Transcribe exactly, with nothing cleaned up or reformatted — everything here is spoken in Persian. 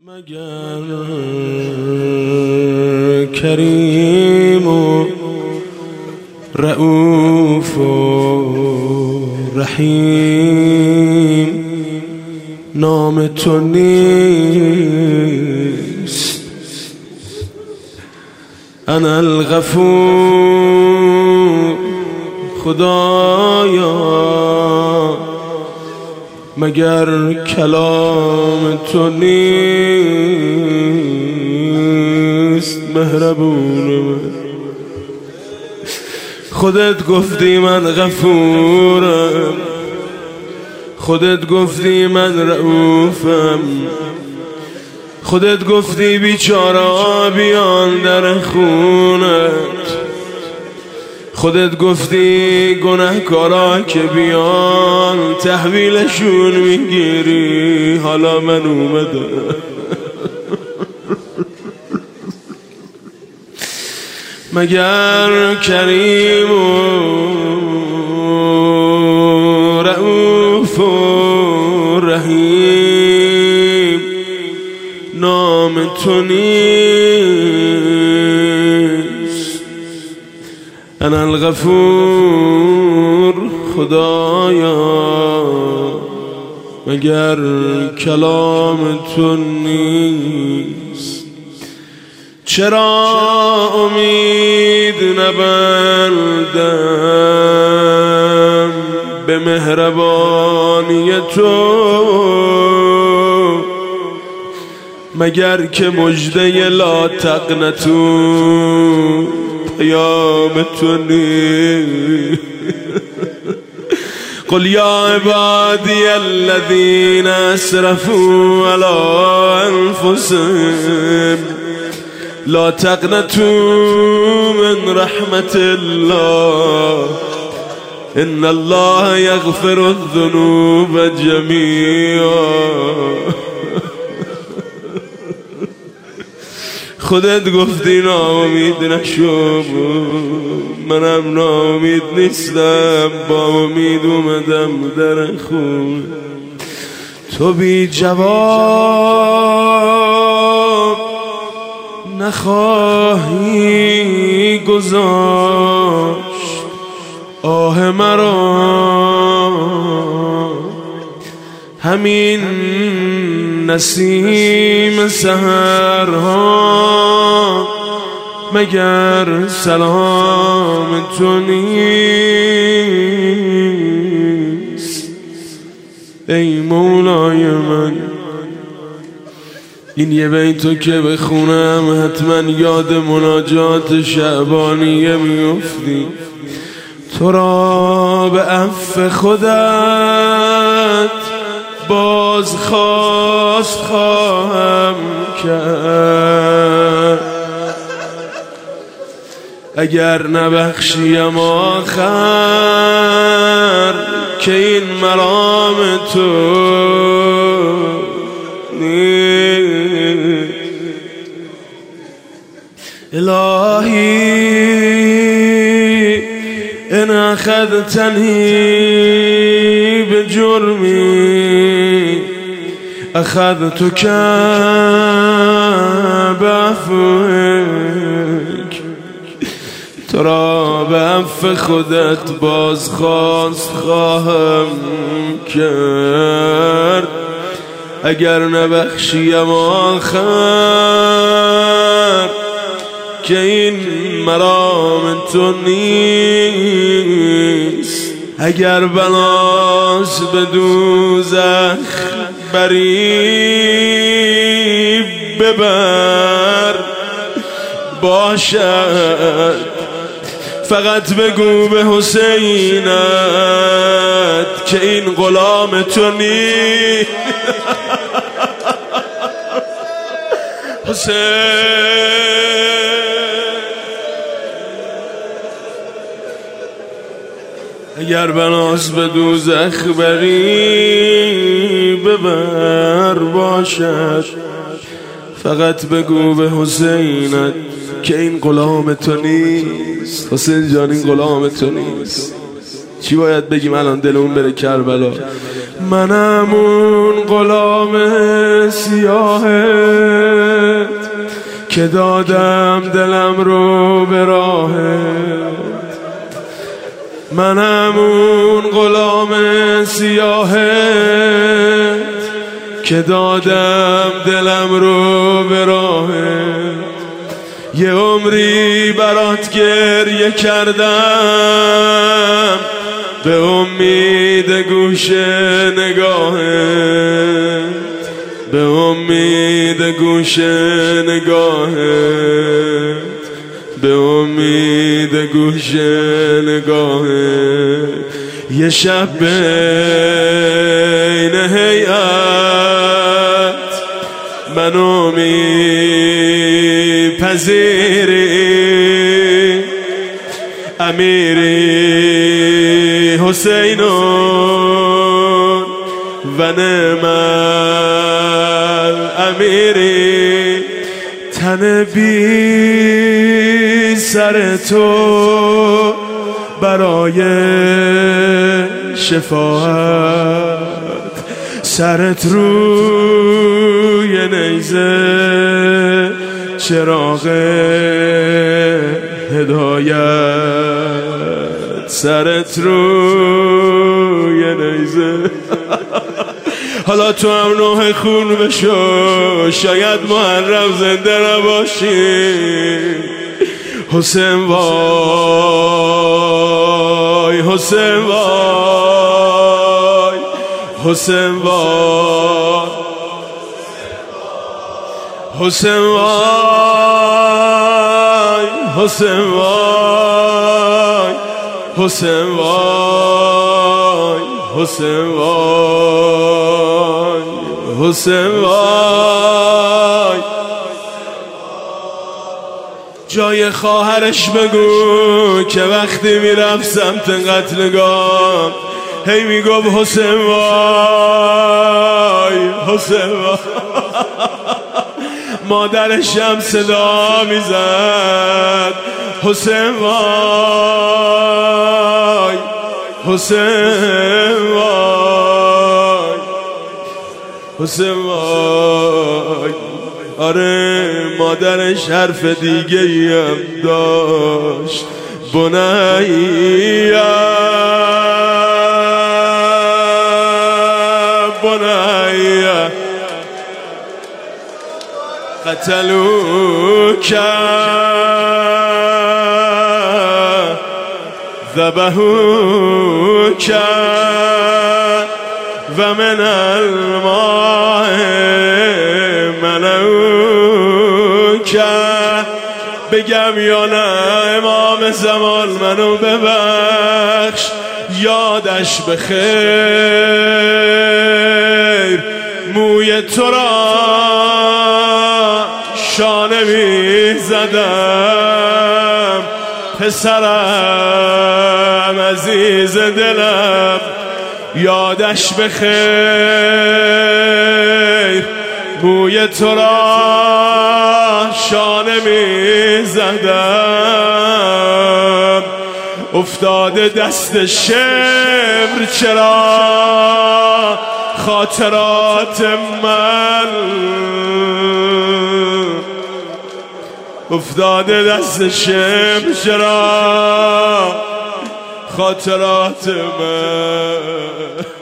مگر کریم و رؤوف و رحیم نام تو نیست. انا الغفور خدایا مگر کلام تو نیست. مهربون من خودت گفتی من غفورم، خودت گفتی من رؤوفم، خودت گفتی بیچاره‌ها بیان در خونت، خودت گفتی گناهکارا که بیان تحویلشون میگیری. حالا من اومدم مگر کریم و رؤوف و رحیم نام تو نیست. انا الغفور خدایا مگر کلام تو نیست. چرا امید نبندم به مهربانی تو مگر که مژده لا تقنطوا پیام تو نیست. قل یا عبادی الذین اسرفوا علی انفسهم لا تقنطوا من رحمت الله ان الله یغفر الذنوب جمیعا. خودت گفتی ناامید نشو، منم ناامید نیستم، با امید اومدم در خون. تو بی جواب نخواهی گذاشت آه مرا، همین نسیم سحرها مگر سلام تو نیست. ای مولای من این یه بیتو که بخونم حتما یاد مناجات شعبانیه میفتی. تو را به عفو خودت باز خواست خواهم کرد، اگر نبخشیم آخر که این مرام تو نیست. الهی ان اخذتنی بجرمی اخذتک بعفوک. تو را به عفو خودت بازخواست خواهم کرد، اگر نبخشیم آخر که این مرام تو نیست. اگر بناس به دوزخ بری ببر باشد، فقط بگو به حسینت که این غلام تو نیست. حسین اگر بناس به دوزخ بری ببر باشد، فقط بگو به حسینت که این غلام تو نیست. حسین جان این غلام تو نیست. چی باید بگیم الان دلمون بره کربلا؟ منم اون غلام سیاهت که دادم دلم رو به راهت. منم اون غلام سیاهت که دادم دلم رو به راهت. یه عمری برات گریه کردم به امید گوش نگاهت، به امید گوش نگاهت، به امید گوش نگاهت. یه شب بین هیئت منو میپذیری، امیری حسینون و نعم امیری. تن بی سر تو برای شفاعت، سرت روی نیزه چراغ هدایت، سرت روی نیزه. حالا تو هم نوح خون بشو، شاید محرم زنده نباشی. حسین وای، حسین وای، حسین وای، حسین وای، حسین وای، حسین وای، حسین وای، حسین وای. جای خواهرش بگو که وقتی میرفت سمت قتلگاه هی میگفت حسین وای، حسین وای. مادرش هم صدا میزد حسین وای، حسین وای، حسین وای. آره مادرش حرف دیگه ای هم داشت، بنیه بنیه قتلوک ذبحوک و من الماء منعوک. بگم یا نه امام زمان منو ببخش، یادش بخیر موی تو را شانه می زدم، پسرم عزیز دلم یادش بخیر موی تو را شانه می زدم. افتاده دست شمر چرا خاطرات من، افتاده دست شمر چرا خاطرات من.